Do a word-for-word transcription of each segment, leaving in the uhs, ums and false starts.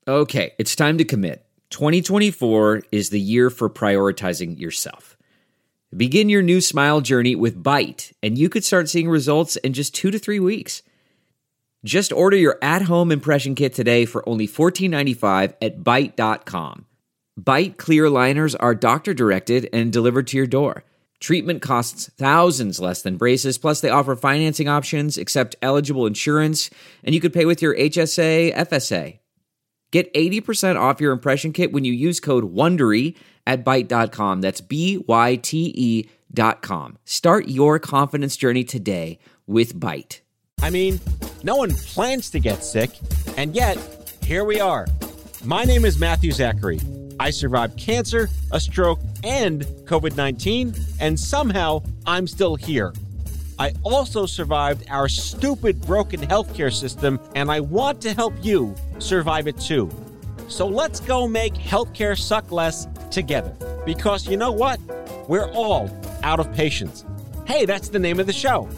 Okay, it's time to commit. twenty twenty-four is the year for prioritizing yourself. Begin your new smile journey with Byte, and you could start seeing results in just two to three weeks. Just order your at-home impression kit today for only fourteen ninety-five at byte dot com. Byte clear aligners are doctor-directed and delivered to your door. Treatment costs thousands less than braces, plus they offer financing options, accept eligible insurance, and you could pay with your H S A, F S A. Get eighty percent off your impression kit when you use code WONDERY at byte dot com. That's B Y T E dot com. Start your confidence journey today with Byte. I mean, no one plans to get sick, and yet, here we are. My name is Matthew Zachary. I survived cancer, a stroke, and covid nineteen, and somehow I'm still here. I also survived our stupid broken healthcare system, and I want to help you survive it too. So let's go make healthcare suck less together. Because you know what? We're all out of patience. Hey, that's the name of the show.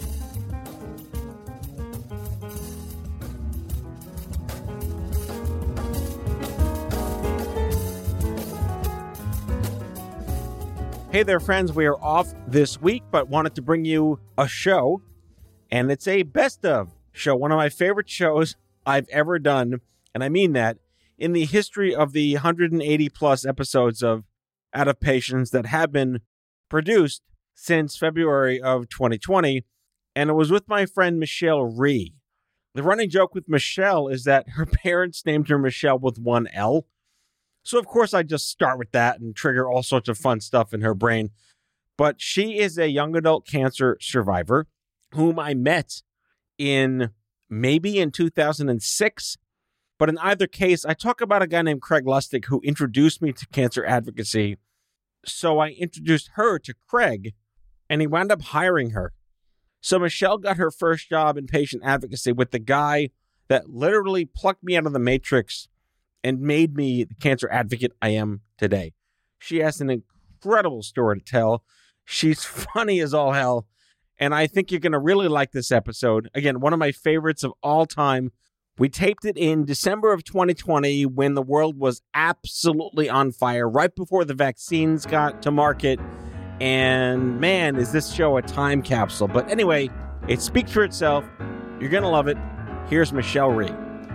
Hey there, friends. We are off this week, but wanted to bring you a show, and it's a best of show. One of my favorite shows I've ever done, and I mean that, in the history of the one hundred eighty plus episodes of Out of Patience that have been produced since February of twenty twenty, and it was with my friend Michelle Rhee. The running joke with Michelle is that her parents named her Michelle with one L. So, of course, I just start with that and trigger all sorts of fun stuff in her brain. But she is a young adult cancer survivor whom I met in maybe in two thousand six. But in either case, I talk about a guy named Craig Lustig who introduced me to cancer advocacy. So I introduced her to Craig, and he wound up hiring her. So Michelle got her first job in patient advocacy with the guy that literally plucked me out of the matrix and made me the cancer advocate I am today. She has an incredible story to tell. She's funny as all hell. And I think you're going to really like this episode. Again, one of my favorites of all time. We taped it in December of twenty twenty when the world was absolutely on fire, right before the vaccines got to market. And man, is this show a time capsule. But anyway, it speaks for itself. You're going to love it. Here's Michelle Rhee.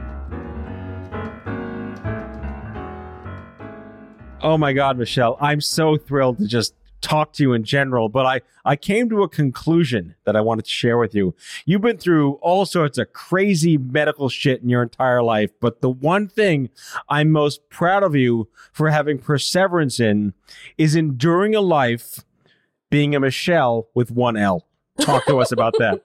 Oh my God, Michelle, I'm so thrilled to just talk to you in general, but I, I came to a conclusion that I wanted to share with you. You've been through all sorts of crazy medical shit in your entire life, but the one thing I'm most proud of you for having perseverance in is enduring a life being a Michelle with one L. Talk to us about that.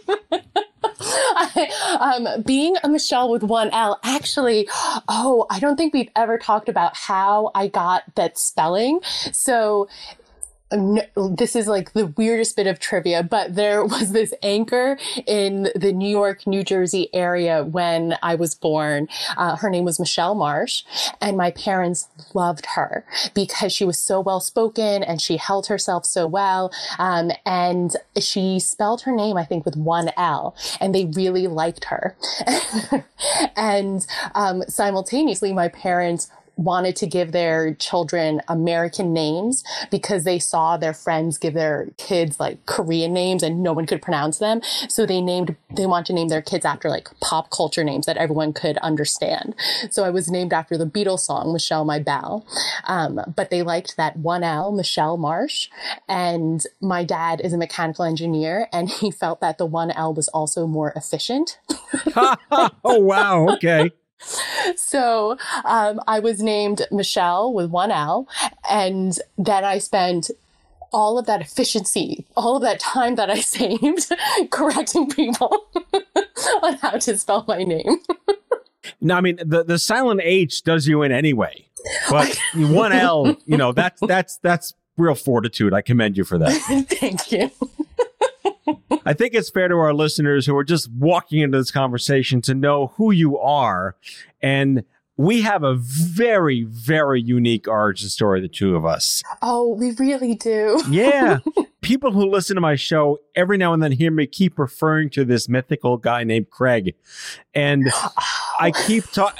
um, being a Michelle with one L, actually, oh, I don't think we've ever talked about how I got that spelling. So no, this is like the weirdest bit of trivia, but there was this anchor in the New York, New Jersey area when I was born. Uh, her name was Michelle Marsh, and my parents loved her because she was so well spoken and she held herself so well. Um, and she spelled her name, I think, with one L, and they really liked her. and um, simultaneously, my parents wanted to give their children American names because they saw their friends give their kids like Korean names and no one could pronounce them. So they named, they want to name their kids after like pop culture names that everyone could understand. So I was named after the Beatles song, Michelle My Belle. Um, but they liked that one L, Michelle Marsh. And my dad is a mechanical engineer and he felt that the one L was also more efficient. Oh, wow. Okay. So um, I was named Michelle with one L, and then I spent all of that efficiency, all of that time that I saved correcting people on how to spell my name. No, I mean, the, the silent H does you in anyway, but one L, you know, that's, that's, that's real fortitude. I commend you for that. Thank you. I think it's fair to our listeners who are just walking into this conversation to know who you are. And we have a very, very unique origin story, the two of us. Oh, we really do. Yeah. People who listen to my show every now and then hear me keep referring to this mythical guy named Craig. And I keep talking.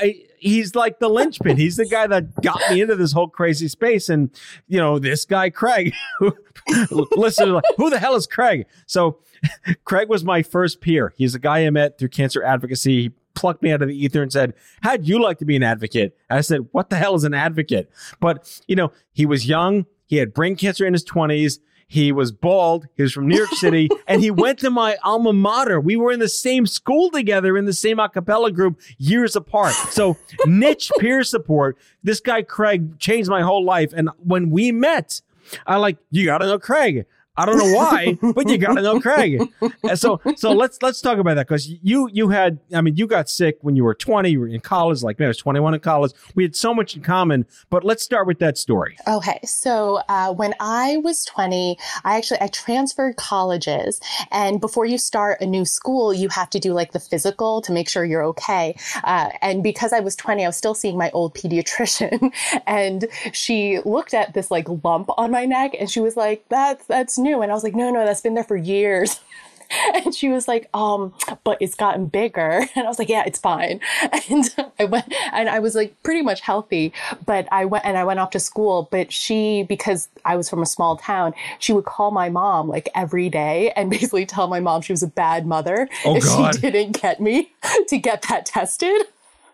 he's like the linchpin. He's the guy that got me into this whole crazy space. And, you know, this guy, Craig, listen, like, who the hell is Craig? So Craig was my first peer. He's a guy I met through cancer advocacy. He plucked me out of the ether and said, how'd you like to be an advocate? And I said, what the hell is an advocate? But, you know, he was young. He had brain cancer in his twenties. He was bald. He was from New York City. And he went to my alma mater. We were in the same school together in the same a cappella group years apart. So niche peer support. This guy, Craig, changed my whole life. And when we met, I like, you got to know Craig. I don't know why, but you got to know Craig. And so, so let's let's talk about that, because you you had, I mean, you got sick when you were twenty. You were in college, like me. I was twenty-one in college. We had so much in common. But let's start with that story. Okay, so uh, when I was twenty, I actually I transferred colleges, and before you start a new school, you have to do like the physical to make sure you're okay. Uh, and because I was twenty, I was still seeing my old pediatrician, and she looked at this like lump on my neck, and she was like, "That's that's." new. And I was like, no, no, that's been there for years. And she was like, um, but it's gotten bigger. And I was like, yeah, it's fine. And I went, and I was like pretty much healthy, but I went and I went off to school. But she, because I was from a small town, she would call my mom like every day and basically tell my mom she was a bad mother oh, if God. she didn't get me to get that tested.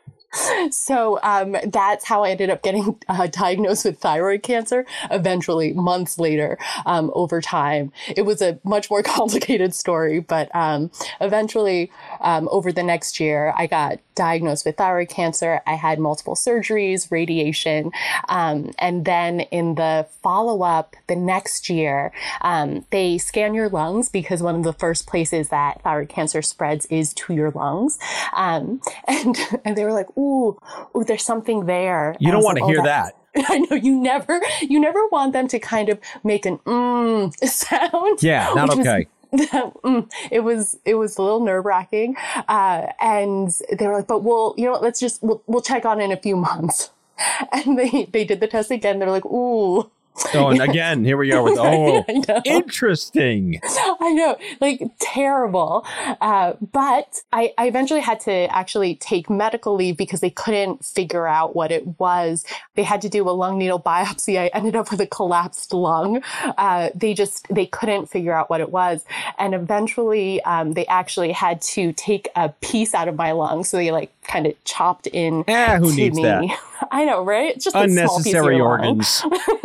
So um, that's how I ended up getting uh, diagnosed with thyroid cancer, eventually months later, um, over time. It was a much more complicated story, but um, eventually um, over the next year, I got diagnosed with thyroid cancer. I had multiple surgeries, radiation, um, and then in the follow-up the next year, um, they scan your lungs, because one of the first places that thyroid cancer spreads is to your lungs. Um, and, and they were like, ooh, ooh, there's something there. You don't want to like, hear oh, that. that. I know you never, you never want them to kind of make an mm sound. Yeah, not okay. Was, it was, it was a little nerve wracking. Uh, and they were like, but we'll, you know what, let's just, we'll, we'll check on in a few months. And they, they did the test again. They're like, ooh. Oh, and again, here we are with, oh, interesting. I know, like terrible. Uh, but I, I eventually had to actually take medical leave because they couldn't figure out what it was. They had to do a lung needle biopsy. I ended up with a collapsed lung. Uh, they just, they couldn't figure out what it was. And eventually um, they actually had to take a piece out of my lung. So they like kind of chopped in eh, who to needs me. that? I know, right? It's just unnecessary a small organs.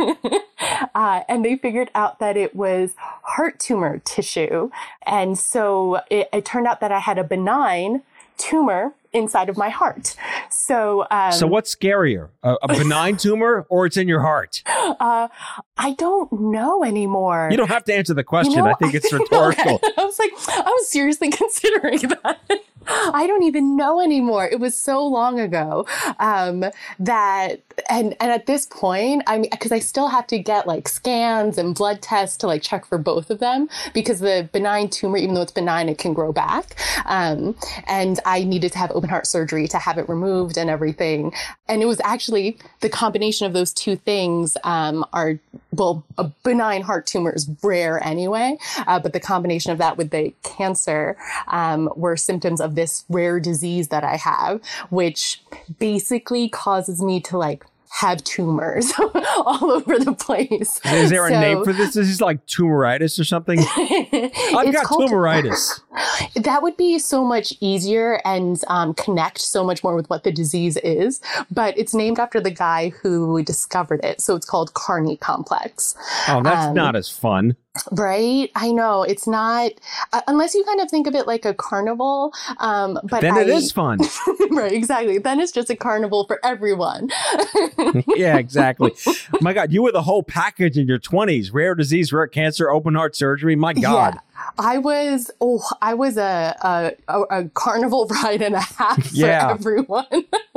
uh, and they figured out that it was heart tumor tissue. And so it, it turned out that I had a benign tumor inside of my heart. So, um, so what's scarier, a, a benign tumor or it's in your heart? Uh, I don't know anymore. You don't have to answer the question. You know, I think it's rhetorical. I was like, I was seriously considering that. I don't even know anymore. It was so long ago um, that, and and at this point, I mean, because I still have to get like scans and blood tests to like check for both of them, because the benign tumor, even though it's benign, it can grow back. Um, and I needed to have open heart surgery to have it removed and everything. And it was actually the combination of those two things um, are, well, a benign heart tumor is rare anyway, uh, but the combination of that with the cancer um, were symptoms of this rare disease that I have, which basically causes me to like have tumors all over the place. Is there so, a name for this? This is like tumoritis or something? I've got called, tumoritis. That would be so much easier and um, connect so much more with what the disease is. But it's named after the guy who discovered it. So it's called Carney complex. Oh, that's um, not as fun. Right? I know. It's not, uh, unless you kind of think of it like a carnival. Um, but then I, it is fun. Right, exactly. Then it's just a carnival for everyone. Yeah, exactly. My God, you were the whole package in your twenties. Rare disease, rare cancer, open heart surgery. My God. Yeah. I was, oh, I was a, a, a carnival ride and a half for yeah. everyone.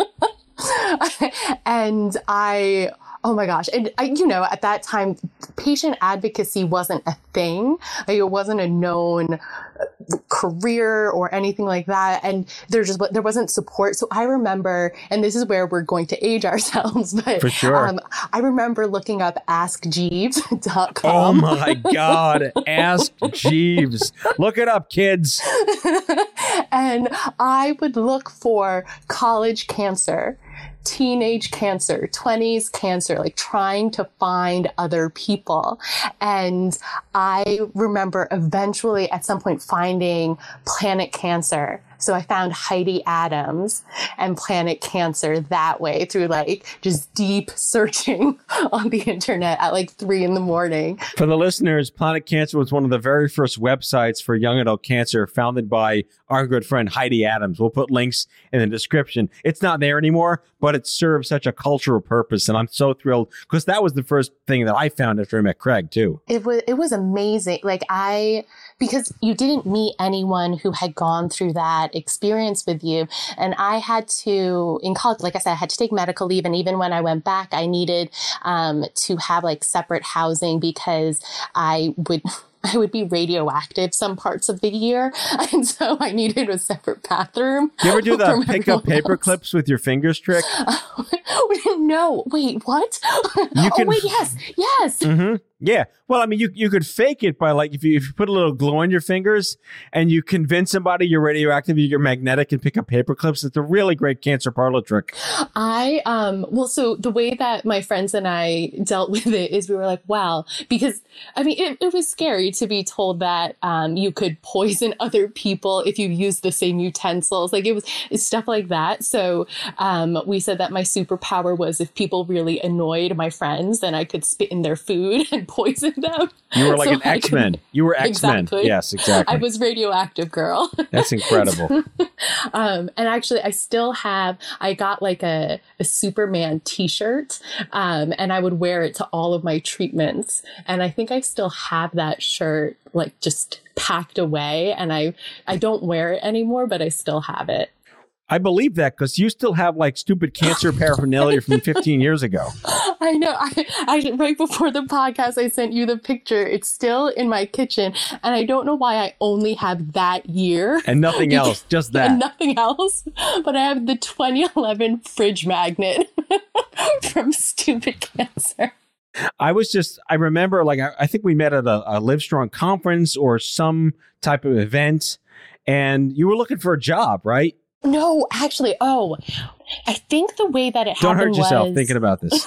And I, oh my gosh. And I, you know, at that time, patient advocacy wasn't a thing. Like, it wasn't a known career or anything like that. And there just, there wasn't support. So I remember, and this is where we're going to age ourselves, but For sure. um, I remember looking up ask jeeves dot com. Oh my God. Ask Jeeves. Look it up, kids. And I would look for college cancer. teenage cancer, twenties cancer, like trying to find other people. And I remember eventually at some point finding Planet Cancer. So I found Heidi Adams and Planet Cancer that way through like just deep searching on the internet at like three in the morning. For the listeners, Planet Cancer was one of the very first websites for young adult cancer founded by our good friend Heidi Adams. We'll put links in the description. It's not there anymore, but it serves such a cultural purpose. And I'm so thrilled because that was the first thing that I found after I met Craig too. It was, it was amazing. Like I, because you didn't meet anyone who had gone through that experience with you. And I had to, in college, like I said, I had to take medical leave. And even when I went back, I needed um, to have like separate housing because I would... I would be radioactive some parts of the year. And so I needed a separate bathroom. You ever do the pick up paper else. clips with your fingers trick? Uh, no. Wait, what? You can... Oh, wait, yes. Yes. Mm-hmm. Yeah. Well, I mean, you you could fake it by like if you, if you put a little glue on your fingers and you convince somebody you're radioactive, you're magnetic and pick up paper clips. It's a really great cancer parlor trick. I, um, well, so the way that my friends and I dealt with it is we were like, wow, because I mean, it, it was scary to be told that um, you could poison other people if you use the same utensils. Like it was it's stuff like that. So um, we said that my superpower was if people really annoyed my friends, then I could spit in their food and poison them. You were like so an X-Men. Could, you were X-Men. Exactly. Yes, exactly. I was radioactive, girl. That's incredible. um, and actually, I still have, I got like a, a Superman t-shirt um, and I would wear it to all of my treatments. And I think I still have that shirt like just packed away and I, I don't wear it anymore, but I still have it. I believe that because you still have like stupid cancer paraphernalia from fifteen years ago. I know. I, I right before the podcast, I sent you the picture. It's still in my kitchen. And I don't know why I only have that year. And nothing else, just that. And nothing else. But I have the twenty eleven fridge magnet from Stupid Cancer. I was just, I remember like, I, I think we met at a, a Livestrong conference or some type of event. And you were looking for a job, right? No, actually, oh, I think the way that it Don't happened hurt yourself was, thinking about this.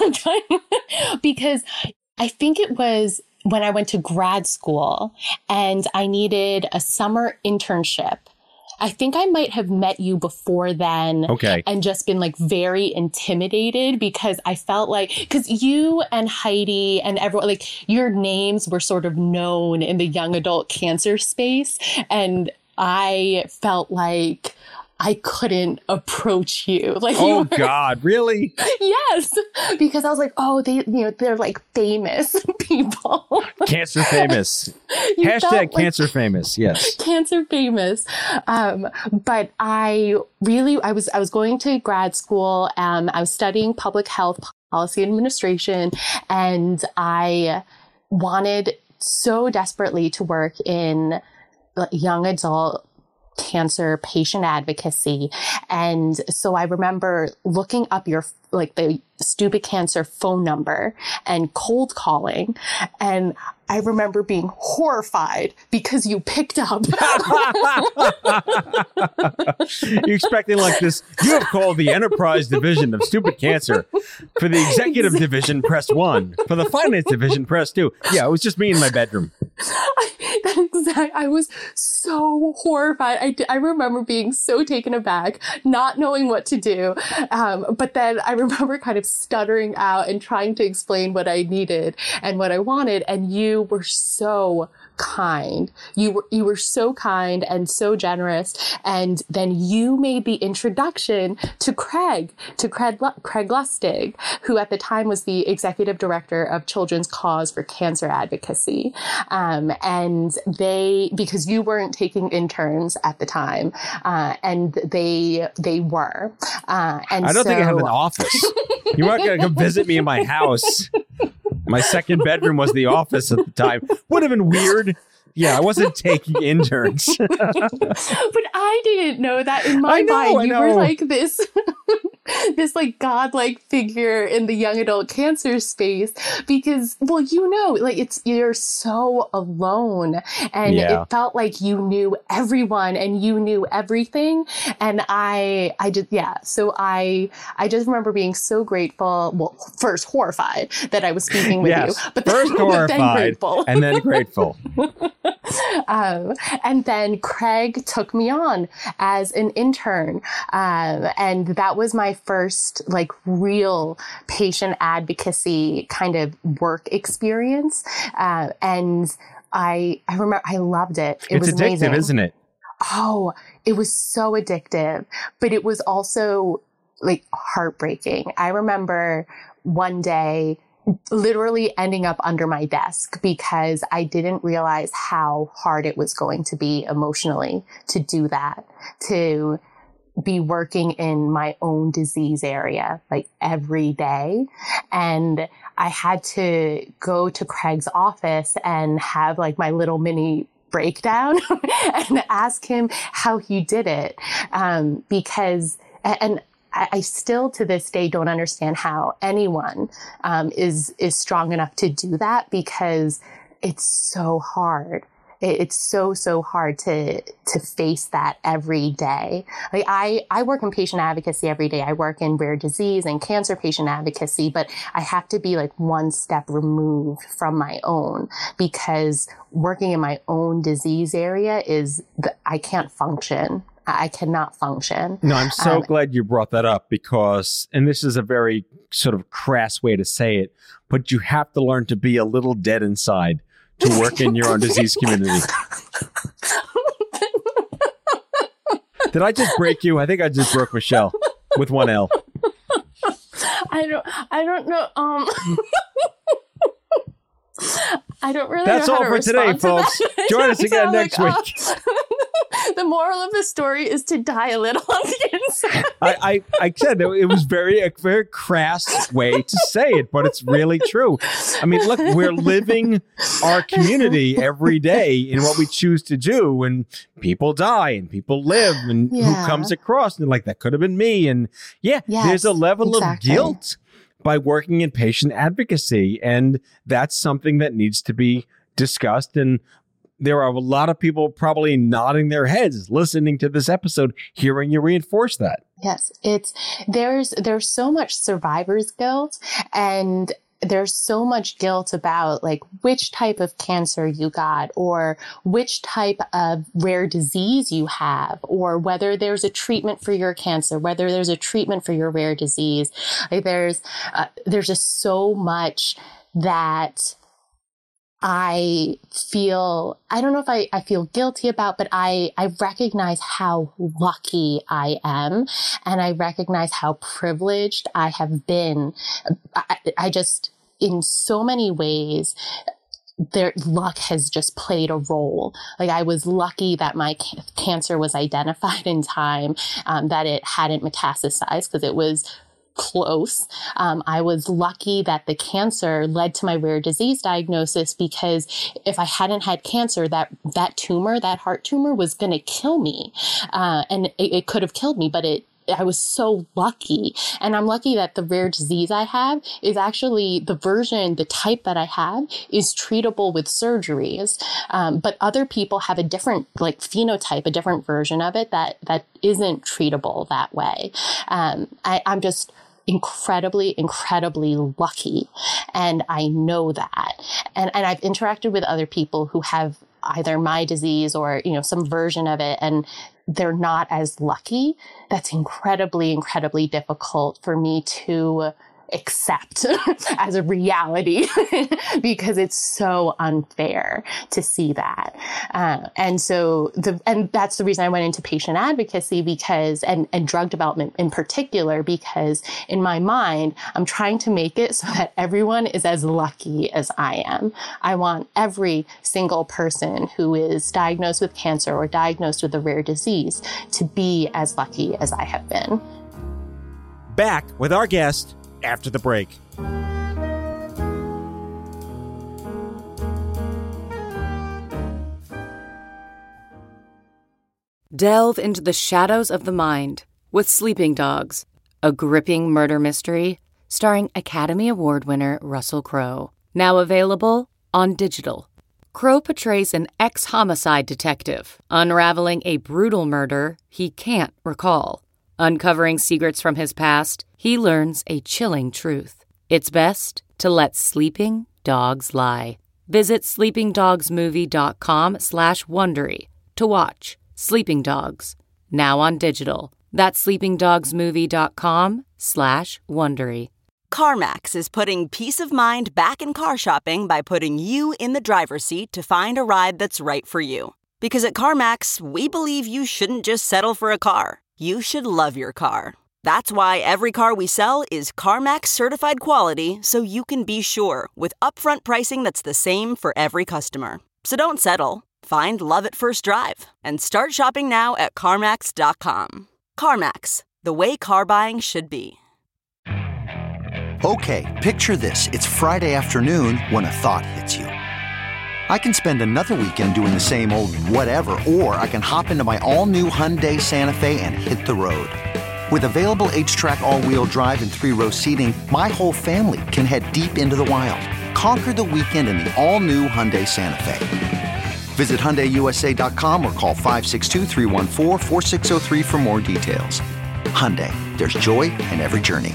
because I think it was when I went to grad school and I needed a summer internship. I think I might have met you before then. Okay. And just been like very intimidated because I felt like, because you and Heidi and everyone, like your names were sort of known in the young adult cancer space. And I felt like I couldn't approach you. Like, oh, you were, God, really? Yes. Because I was like, oh, they, you know, they're like famous people. Cancer famous. Hashtag cancer like famous. Yes. Cancer famous. Um, but I really, I was, I was going to grad school. Um, I was studying public health policy administration and I wanted so desperately to work in young adult cancer patient advocacy. And so I remember looking up your, like the Stupid Cancer phone number and cold calling. And I remember being horrified because you picked up. You're expecting like this. You have called the enterprise division of Stupid Cancer. For the executive division, press one. For the finance division, press two. Yeah, it was just me in my bedroom. I, that exact, I was so horrified. I, I remember being so taken aback, not knowing what to do. Um, but then I remember kind of stuttering out and trying to explain what I needed and what I wanted. And you were so kind. You were, you were so kind and so generous. And then you made the introduction to Craig, to Craig, Craig Lustig, who at the time was the executive director of Children's Cause for Cancer Advocacy. Um, and they, because you weren't taking interns at the time, uh, and they, they were. Uh, and I don't so, think I have an office. You weren't going to come visit me in my house. My second bedroom was the office at the time. Would have been weird. Yeah, I wasn't taking interns. But I didn't know that in my I know, mind. I You know. were like this this like godlike figure in the young adult cancer space because, well, you know, like it's, you're so alone and Yeah. it felt like you knew everyone and you knew everything. And I, I just, yeah. So I, I just remember being so grateful. Well, first horrified that I was speaking with yes. you, but first then, horrified but then grateful. and then grateful. Um, and then Craig took me on as an intern. Um, and that was my first like real patient advocacy kind of work experience. Uh, and I, I remember I loved it. It it's was addictive, amazing. Isn't it? Oh, it was so addictive, but it was also like heartbreaking. I remember one day literally ending up under my desk because I didn't realize how hard it was going to be emotionally to do that, to be working in my own disease area like every day. And I had to go to Craig's office and have like my little mini breakdown and ask him how he did it. Um, because, and I still to this day don't understand how anyone um, is is strong enough to do that because it's so hard. It's so, so hard to to face that every day. Like I, I work in patient advocacy every day. I work in rare disease and cancer patient advocacy, but I have to be like one step removed from my own because working in my own disease area is, the, I can't function. I cannot function. No, I'm so Um, glad you brought that up because, and this is a very sort of crass way to say it, but you have to learn to be a little dead inside to work in your own disease community. Did I just break you? I think I just broke Michelle with one L. I don't, I don't know. Um, I don't really That's know how all to for today, respond to folks. that. Join us So, again like, next uh, week. The moral of the story is to die a little on the inside. I, I, I said it was very a very crass way to say it, but it's really true. I mean, look, we're living our community every day in what we choose to do, and people die and people live, and Yeah. who comes across and they're like, that could have been me. And yeah, Yes, there's a level exactly. of guilt by working in patient advocacy, and that's something that needs to be discussed. And there are a lot of people probably nodding their heads listening to this episode, hearing you reinforce that. Yes, it's there's there's so much survivor's guilt, and there's so much guilt about like which type of cancer you got or which type of rare disease you have or whether there's a treatment for your cancer, whether there's a treatment for your rare disease. Like there's uh, there's just so much that I feel, I don't know if I, I feel guilty about, but I, I recognize how lucky I am. And I recognize how privileged I have been. I, I just, in so many ways, their luck has just played a role. Like I was lucky that my ca- cancer was identified in time, um, that it hadn't metastasized because it was close. Um, I was lucky that the cancer led to my rare disease diagnosis because if I hadn't had cancer, that that tumor, that heart tumor, was going to kill me, uh, and it, it could have killed me. But it, I was so lucky, and I'm lucky that the rare disease I have is actually the version, the type that I have is treatable with surgeries. Um, but other people have a different like phenotype, a different version of it that that isn't treatable that way. Um, I, I'm just incredibly, incredibly lucky. And I know that. And, and I've interacted with other people who have either my disease or, you know, some version of it, and they're not as lucky. That's incredibly, incredibly difficult for me to accept as a reality because it's so unfair to see that. Uh, and so the, and that's the reason I went into patient advocacy because, and, and drug development in particular, because in my mind, I'm trying to make it so that everyone is as lucky as I am. I want every single person who is diagnosed with cancer or diagnosed with a rare disease to be as lucky as I have been. Back with our guest after the break. Delve into the shadows of the mind with Sleeping Dogs, a gripping murder mystery starring Academy Award winner Russell Crowe. Now available on digital. Crowe portrays an ex-homicide detective unraveling a brutal murder he can't recall. Uncovering secrets from his past, he learns a chilling truth. It's best to let sleeping dogs lie. Visit sleepingdogsmovie.com slash Wondery to watch Sleeping Dogs, now on digital. That's sleepingdogsmovie.com slash Wondery. CarMax is putting peace of mind back in car shopping by putting you in the driver's seat to find a ride that's right for you. Because at CarMax, we believe you shouldn't just settle for a car. You should love your car. That's why every car we sell is CarMax certified quality, so you can be sure with upfront pricing that's the same for every customer. So don't settle. Find love at first drive and start shopping now at CarMax dot com. CarMax, the way car buying should be. Okay, picture this. It's Friday afternoon when a thought hits you. I can spend another weekend doing the same old whatever, or I can hop into my all-new Hyundai Santa Fe and hit the road. With available H-Track all-wheel drive and three-row seating, my whole family can head deep into the wild. Conquer the weekend in the all-new Hyundai Santa Fe. Visit Hyundai U S A dot com or call five six two, three one four, four six zero three for more details. Hyundai, there's joy in every journey.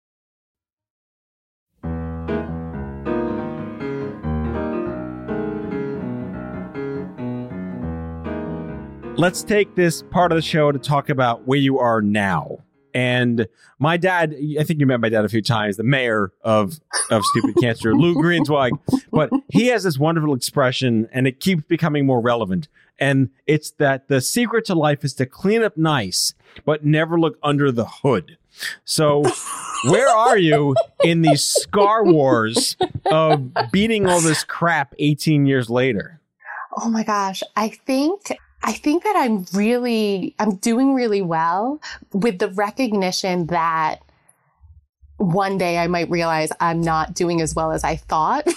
Let's take this part of the show to talk about where you are now. And my dad, I think you met my dad a few times, the mayor of, of Stupid Cancer, Lou Greenswag. But he has this wonderful expression, and it keeps becoming more relevant. And it's that the secret to life is to clean up nice, but never look under the hood. So where are you in these scar wars of beating all this crap eighteen years later? Oh my gosh. I think... I think that I'm really, I'm doing really well with the recognition that one day I might realize I'm not doing as well as I thought.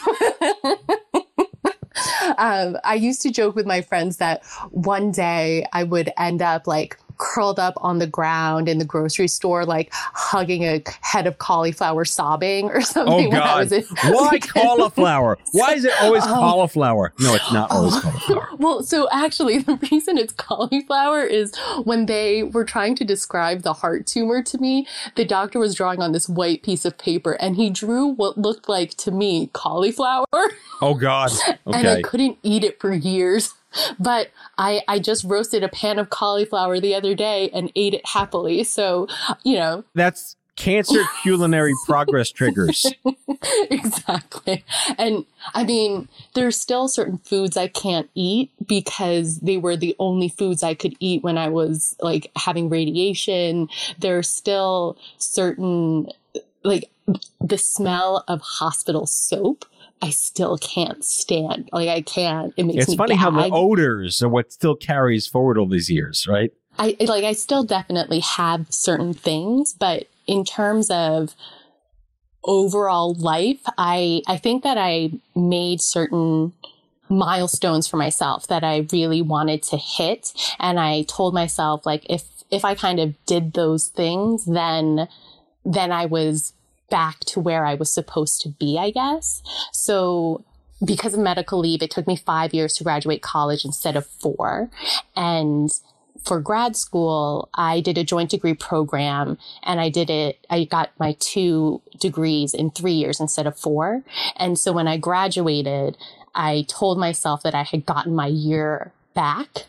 um, I used to joke with my friends that one day I would end up like curled up on the ground in the grocery store, like hugging a head of cauliflower, sobbing or something. Oh, God. Was in- Why cauliflower? Why is it always um, cauliflower? No, it's not always cauliflower. Well, so actually, the reason it's cauliflower is when they were trying to describe the heart tumor to me, the doctor was drawing on this white piece of paper, and he drew what looked like to me cauliflower. Oh, God. Okay. And I couldn't eat it for years. But I, I just roasted a pan of cauliflower the other day and ate it happily. So, you know. That's cancer culinary progress triggers. Exactly. And I mean, there's still certain foods I can't eat because they were the only foods I could eat when I was like having radiation. There's still certain, like the smell of hospital soap. I still can't stand. Like, I can't. It makes it's me funny gag. how the odors are what still carries forward all these years, right? I like. I still definitely have certain things, but in terms of overall life, I I think that I made certain milestones for myself that I really wanted to hit, and I told myself, like, if if I kind of did those things, then then I was back to where I was supposed to be, I guess. So because of medical leave, it took me five years to graduate college instead of four. And for grad school, I did a joint degree program, and I did it, I got my two degrees in three years instead of four. And so when I graduated, I told myself that I had gotten my year back.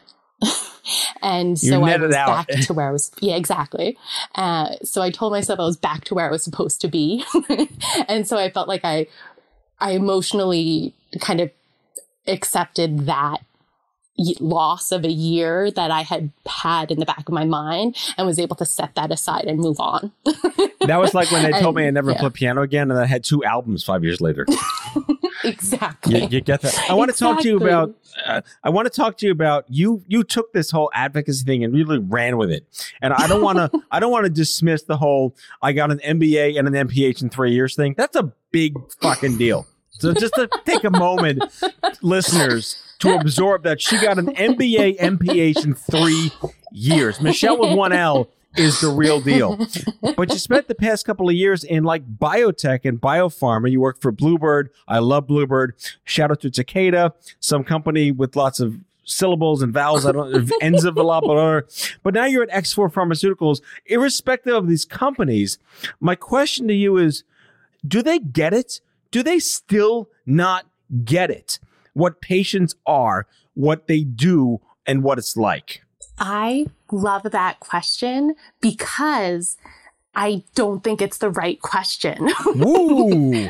And so I was back to where I was. Yeah, exactly. Uh, so I told myself I was back to where I was supposed to be. And so I felt like I, I emotionally kind of accepted that loss of a year that I had had in the back of my mind and was able to set that aside and move on. That was like when they told and, me I never yeah. play piano again, and I had two albums five years later. Exactly. You, you get that? I want exactly. to talk to you about. Uh, I want to talk to you about you. You took this whole advocacy thing and really ran with it. And I don't want to. I don't want to dismiss the whole. I got an M B A and an M P H in three years thing. That's a big fucking deal. So just to take a moment, listeners, to absorb that she got an M B A, M P H in three years. Michelle with one L is the real deal. But you spent the past couple of years in like biotech and biopharma. You worked for Bluebird. I love Bluebird. Shout out to Takeda, some company with lots of syllables and vowels. I don't know, Enzavalabler. But now you're at X four Pharmaceuticals. Irrespective of these companies, my question to you is, do they get it? Do they still not get it? What patients are, what they do, and what it's like? I love that question because I don't think it's the right question. Ooh.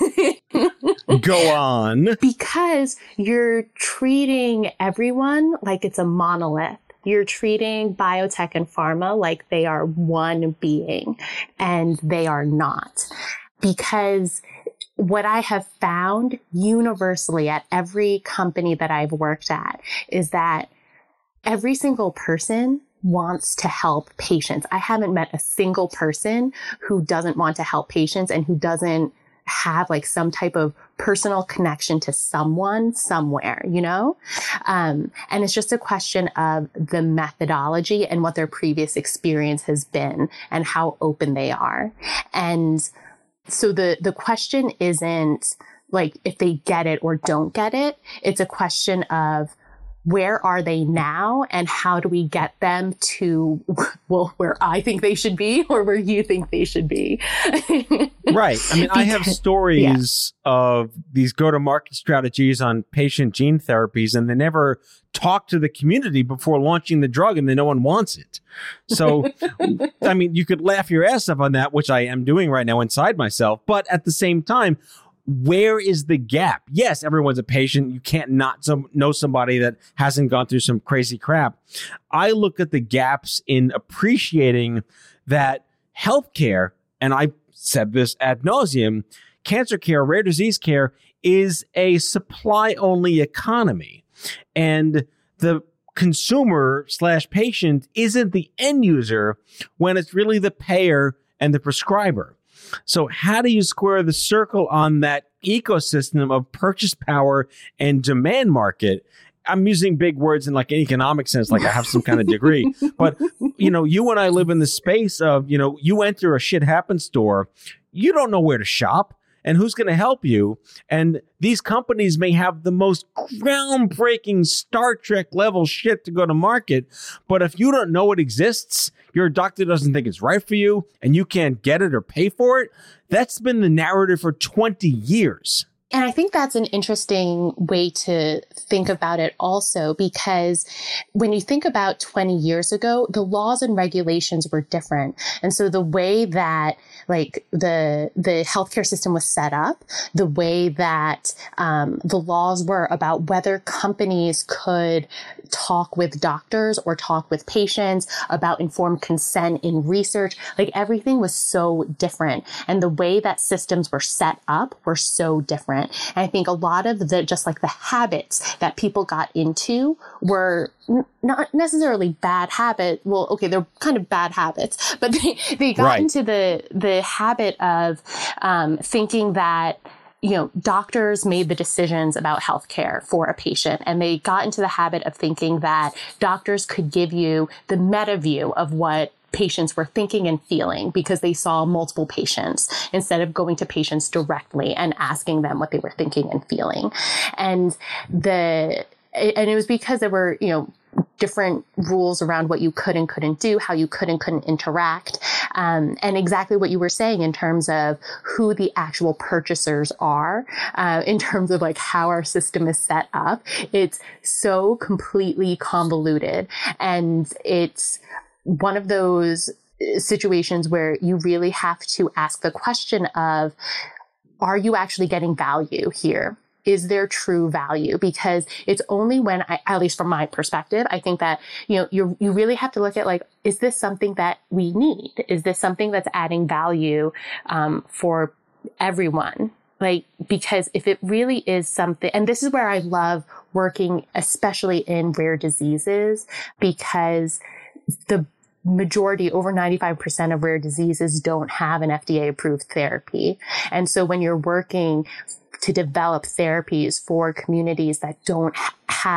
Go on. Because you're treating everyone like it's a monolith. You're treating biotech and pharma like they are one being, and they are not. Because what I have found universally at every company that I've worked at is that every single person wants to help patients. I haven't met a single person who doesn't want to help patients and who doesn't have like some type of personal connection to someone somewhere, you know? Um, and it's just a question of the methodology and what their previous experience has been and how open they are. And so the, the question isn't like if they get it or don't get it. It's a question of where are they now and how do we get them to, well, where I think they should be or where you think they should be. Right. I mean, because, I have stories yeah. of these go-to-market strategies on patient gene therapies, and they never talk to the community before launching the drug, and then no one wants it. So, I mean, you could laugh your ass off on that, which I am doing right now inside myself. But at the same time, where is the gap? Yes, everyone's a patient. You can't not some, know somebody that hasn't gone through some crazy crap. I look at the gaps in appreciating that healthcare, and I said this ad nauseum, cancer care, rare disease care is a supply-only economy. And the consumer slash patient isn't the end user when it's really the payer and the prescriber. So how do you square the circle on that ecosystem of purchase power and demand market? I'm using big words in like an economic sense, like I have some kind of degree. But, you know, you and I live in the space of, you know, you enter a shit happens store, you don't know where to shop and who's going to help you. And these companies may have the most groundbreaking Star Trek level shit to go to market. But if you don't know it exists, your doctor doesn't think it's right for you, and you can't get it or pay for it, that's been the narrative for twenty years. And I think that's an interesting way to think about it also, because when you think about twenty years ago, the laws and regulations were different. And so the way that like the the healthcare system was set up, the way that um, the laws were about whether companies could talk with doctors or talk with patients about informed consent in research, like everything was so different. And the way that systems were set up were so different. And I think a lot of the, just like the habits that people got into were n- not necessarily bad habits. Well, okay, they're kind of bad habits, but they, they got right. into the, the habit of um, thinking that, you know, doctors made the decisions about healthcare for a patient, and they got into the habit of thinking that doctors could give you the meta view of what patients were thinking and feeling because they saw multiple patients instead of going to patients directly and asking them what they were thinking and feeling. And the, and it was because there were, you know, different rules around what you could and couldn't do, how you could and couldn't interact, um, and exactly what you were saying in terms of who the actual purchasers are, uh, in terms of like how our system is set up. It's so completely convoluted, and it's one of those situations where you really have to ask the question of, are you actually getting value here? Is there true value? Because it's only when I, at least from my perspective, I think that, you know, you you really have to look at like, is this something that we need? Is this something that's adding value um, for everyone? Like, because if it really is something, and this is where I love working, especially in rare diseases, because the majority, over ninety-five percent of rare diseases don't have an F D A approved therapy. And so when you're working to develop therapies for communities that don't have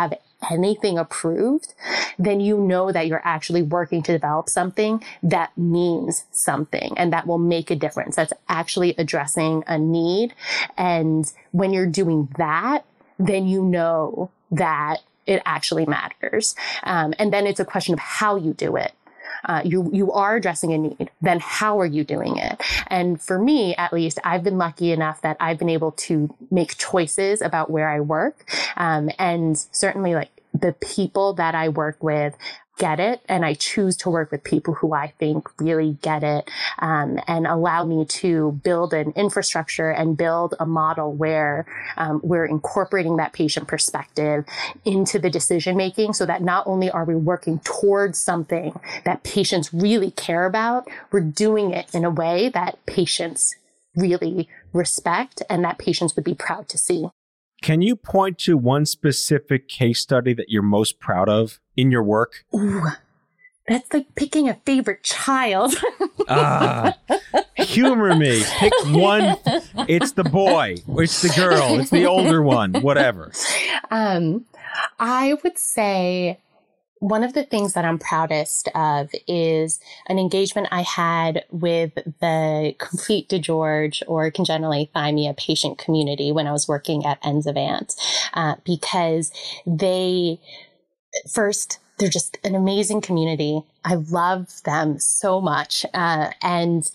anything approved, then you know that you're actually working to develop something that means something and that will make a difference. That's actually addressing a need. And when you're doing that, then you know that it actually matters. Um, and then it's a question of how you do it. Uh, you you are addressing a need, then how are you doing it? And for me, at least, I've been lucky enough that I've been able to make choices about where I work. Um, and certainly, like, the people that I work with get it, and I choose to work with people who I think really get it, um, and allow me to build an infrastructure and build a model where um, we're incorporating that patient perspective into the decision making, so that not only are we working towards something that patients really care about, we're doing it in a way that patients really respect and that patients would be proud to see. Can you point to one specific case study that you're most proud of in your work? Ooh, that's like picking a favorite child. Ah, humor me. Pick one. It's the boy. It's the girl. It's the older one. Whatever. Um, I would say one of the things that I'm proudest of is an engagement I had with the Complete DeGeorge or congenital athymia patient community when I was working at Enzivant, uh, because they, first, they're just an amazing community. I love them so much. Uh, and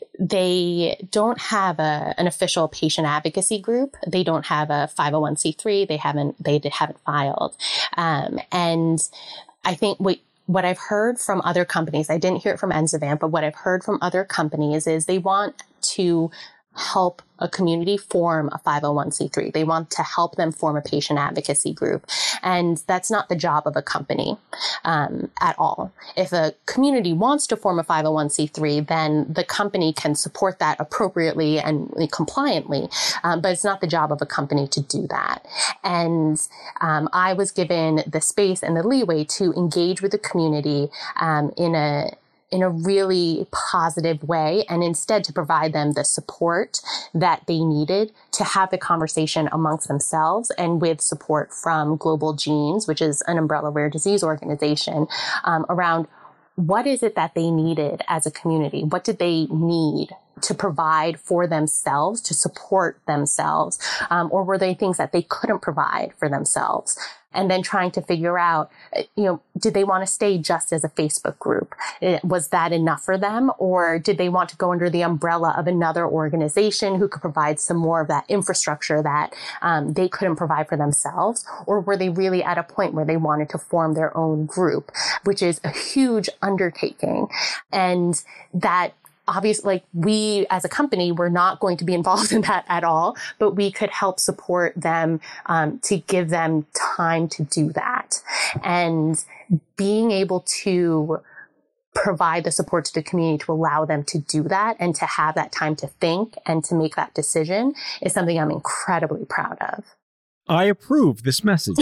they don't have a, an official patient advocacy group. They don't have a five oh one c three. They haven't, they haven't filed. Um, and I think what, what I've heard from other companies, I didn't hear it from Enzivant, but what I've heard from other companies is they want to help a community form a five oh one c three. They want to help them form a patient advocacy group. And that's not the job of a company um, at all. If a community wants to form a five oh one c three, then the company can support that appropriately and compliantly. Um, but it's not the job of a company to do that. And um, I was given the space and the leeway to engage with the community um, in a in a really positive way, and instead to provide them the support that they needed to have the conversation amongst themselves and with support from Global Genes, which is an umbrella rare disease organization, um, around what is it that they needed as a community? What did they need to provide for themselves, to support themselves? Um, or were they things that they couldn't provide for themselves? And then trying to figure out, you know, did they want to stay just as a Facebook group? Was that enough for them? Or did they want to go under the umbrella of another organization who could provide some more of that infrastructure that um, they couldn't provide for themselves? Or were they really at a point where they wanted to form their own group, which is a huge undertaking? And that obviously, like, we as a company, we're not going to be involved in that at all, but we could help support them um, to give them time to do that. And being able to provide the support to the community to allow them to do that and to have that time to think and to make that decision is something I'm incredibly proud of. I approve this message.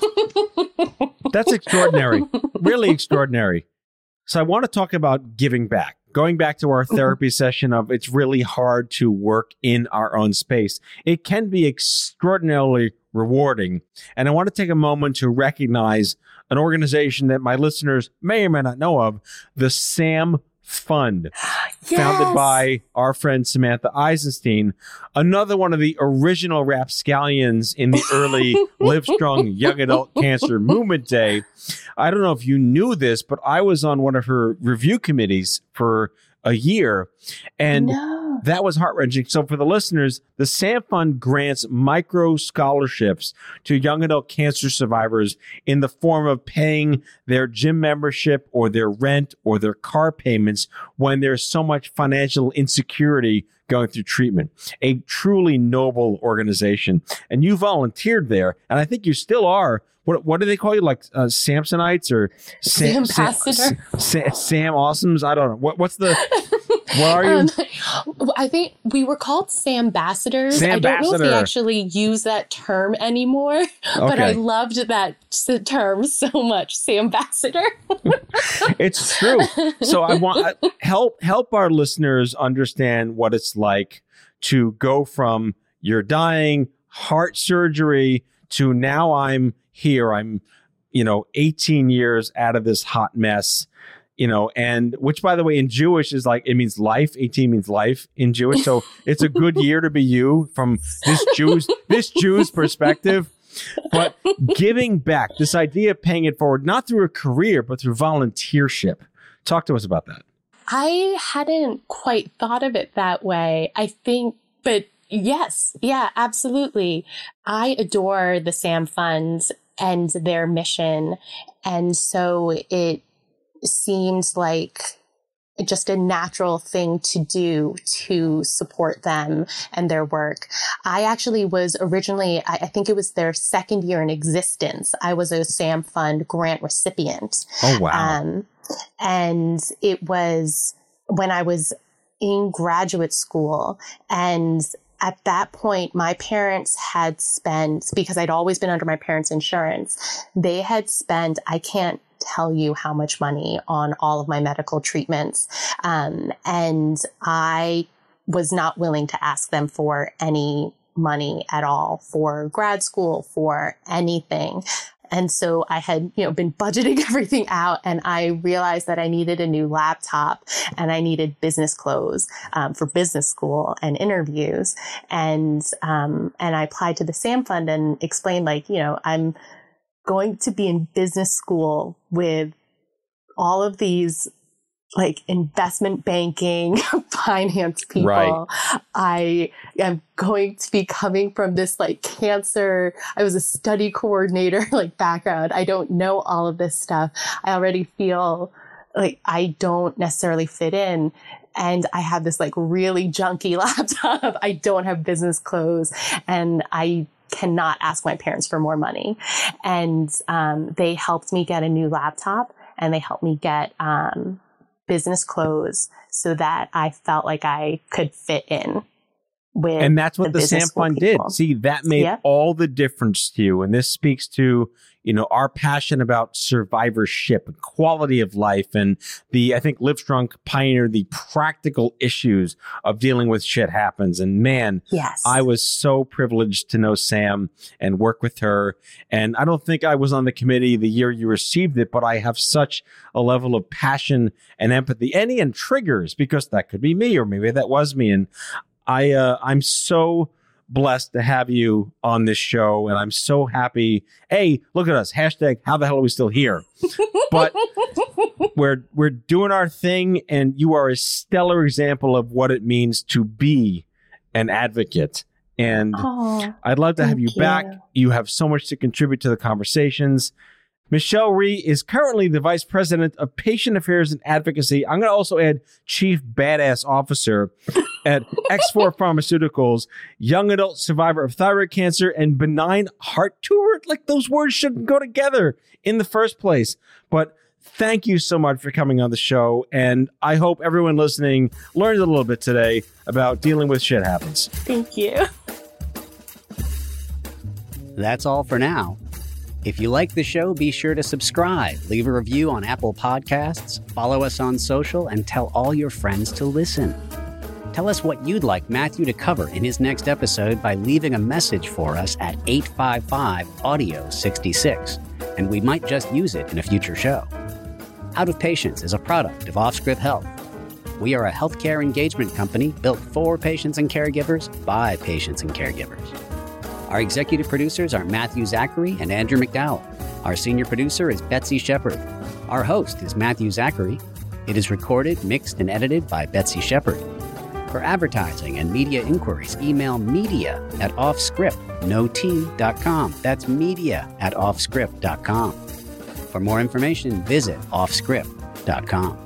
That's extraordinary. Really extraordinary. So I want to talk about giving back. Going back to our therapy session of it's really hard to work in our own space. It can be extraordinarily rewarding. And I want to take a moment to recognize an organization that my listeners may or may not know of, the SAM Fund, yes. Founded by our friend Samantha Eisenstein, another one of the original rapscallions in the early Livestrong Young Adult Cancer Movement Day. I don't know if you knew this, but I was on one of her review committees for a year, and no. that was heart-wrenching. So for the listeners, the SAM Fund grants micro scholarships to young adult cancer survivors in the form of paying their gym membership or their rent or their car payments when there's so much financial insecurity going through treatment. A truly noble organization. And you volunteered there, and I think you still are. What what do they call you? Like uh, Samsonites or Sam, Sam, Sam, Sam, Sam Awesomes? I don't know. What what's the what are you? Um, I think we were called Sambassadors. I don't know if they actually use that term anymore, okay. But I loved that term so much, Sambassador. It's true. So I want uh, help help our listeners understand what it's like to go from you're dying, heart surgery, to now I'm here. I'm, you know, eighteen years out of this hot mess, you know, and which, by the way, in Jewish is like, it means life. eighteen means life in Jewish. So it's a good year to be you from this Jew's, this Jew's perspective. But giving back, this idea of paying it forward, not through a career, but through volunteership. Talk to us about that. I hadn't quite thought of it that way. I think, but yes, yeah, absolutely. I adore the SAM Fund and their mission. And so it seemed like just a natural thing to do to support them and their work. I actually was originally, I, I think it was their second year in existence. I was a SAM Fund grant recipient. Oh, wow. Um, and it was when I was in graduate school. And at that point, my parents had spent, because I'd always been under my parents' insurance, they had spent, I can't tell you how much money on all of my medical treatments. Um, and I was not willing to ask them for any money at all for grad school, for anything. And so I had, you know, been budgeting everything out, and I realized that I needed a new laptop and I needed business clothes um, for business school and interviews. And, um, and I applied to the SAM Fund and explained, like, you know, I'm going to be in business school with all of these like investment banking, finance people. Right. I am going to be coming from this like cancer. I was a study coordinator like background. I don't know all of this stuff. I already feel like I don't necessarily fit in. And I have this like really junky laptop. I don't have business clothes, and I cannot ask my parents for more money. And um, they helped me get a new laptop, and they helped me get um, business clothes so that I felt like I could fit in with. And that's what the, the SAM Fund did. See, that made yep. all the difference to you. And this speaks to, you know, our passion about survivorship and quality of life. And the, I think Livestrong pioneered the practical issues of dealing with shit happens. And man, yes. I was so privileged to know Sam and work with her. And I don't think I was on the committee the year you received it, but I have such a level of passion and empathy and, and triggers, because that could be me, or maybe that was me. And I, uh, I'm so blessed to have you on this show, and I'm so happy. Hey, look at us. Hashtag how the hell are we still here? But we're we're doing our thing, and you are a stellar example of what it means to be an advocate. And oh, I'd love to have you, you back. You have so much to contribute to the conversations. Michelle Rhee is currently the Vice President of Patient Affairs and Advocacy. I'm going to also add Chief Badass Officer at X four Pharmaceuticals, young adult survivor of thyroid cancer and benign heart tumor. Like, those words shouldn't go together in the first place. But thank you so much for coming on the show. And I hope everyone listening learned a little bit today about dealing with shit happens. Thank you. That's all for now. If you like the show, be sure to subscribe, leave a review on Apple Podcasts, follow us on social, and tell all your friends to listen. Tell us what you'd like Matthew to cover in his next episode by leaving a message for us at eight five five, audio sixty-six, and we might just use it in a future show. Out of Patients is a product of Offscript Health. We are a healthcare engagement company built for patients and caregivers by patients and caregivers. Our executive producers are Matthew Zachary and Andrew McDowell. Our senior producer is Betsy Shepard. Our host is Matthew Zachary. It is recorded, mixed, and edited by Betsy Shepard. For advertising and media inquiries, email media at offscript, no T, dot com. That's media at offscript dot com. For more information, visit offscript dot com.